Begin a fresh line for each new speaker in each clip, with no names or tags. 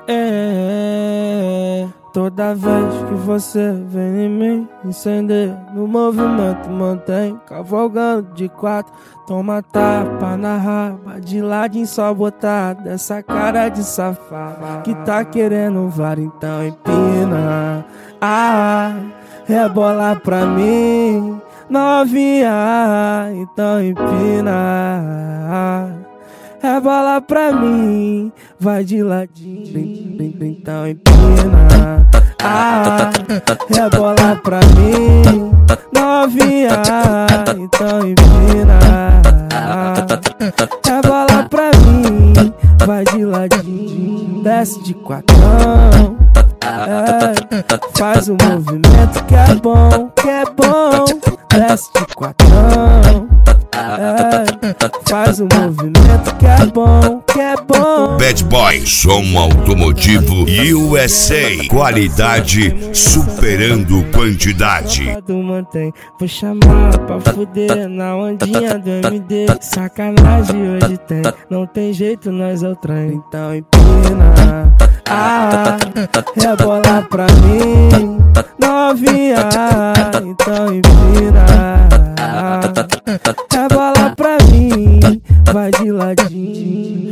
Toda vez que você vem em mim, incendeia no movimento, mantém cavalgando de quatro. Toma tapa na raba, de ladinho só botar dessa cara de safado que tá querendo VAR, então empina. Rebola pra mim, novinha, então empina. Rebola pra mim, vai de ladinho, então empina. Rebola pra mim, novinha, então empina. Rebola pra mim, vai de ladinho, desce de quatrão. Faz o movimento que é bom, desce de quatrão. Faz o movimento que é bom,
Bad Boy, som automotivo USA, qualidade superando quantidade.
Vou chamar pra fuder na ondinha do MD. Sacanagem hoje tem, não tem jeito, nós é o trem, então empina. Rebola pra mim, novinha, então empina. Rebola pra mim, vai de ladinho.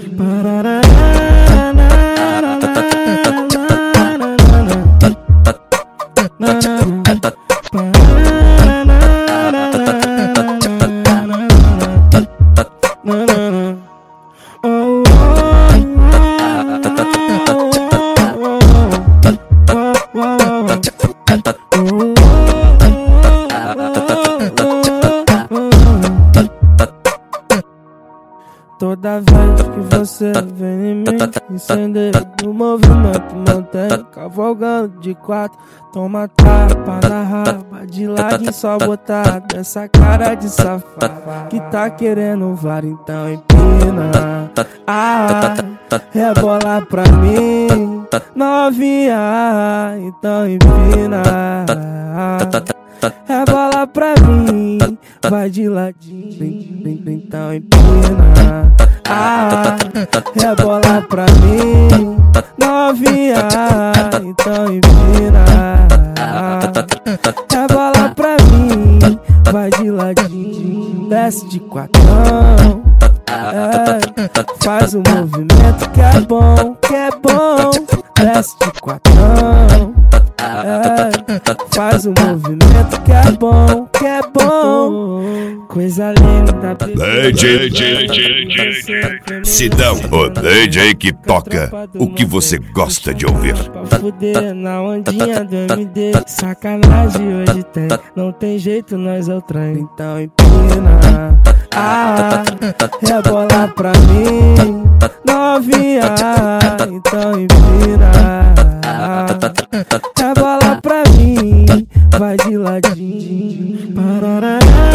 Toda vez que você vem em mim, incendeia no movimento, mantém cavalgando de quatro. Toma tapa na raba, de ladinho só botar dessa cara de safado que tá querendo VAR, então empina. Rebola pra mim, novinha, então empina. Rebola pra mim, vai de ladinho, então empina. Rebola pra mim, novinha, então empina. Rebola pra mim, vai de ladinho, desce de quatrão. Faz o movimento que é bom, desce de quatrão. Faz o movimento que é bom, coisa linda.
Sidão, o DJ que toca o que você gosta de ouvir.
Pra fuder na ondinha do MD. Sacanagem hoje tem, não tem jeito, nós é o trem, então empina. Rebola pra mim, novinha, então empina. Rebola pra mim, vai de ladinho.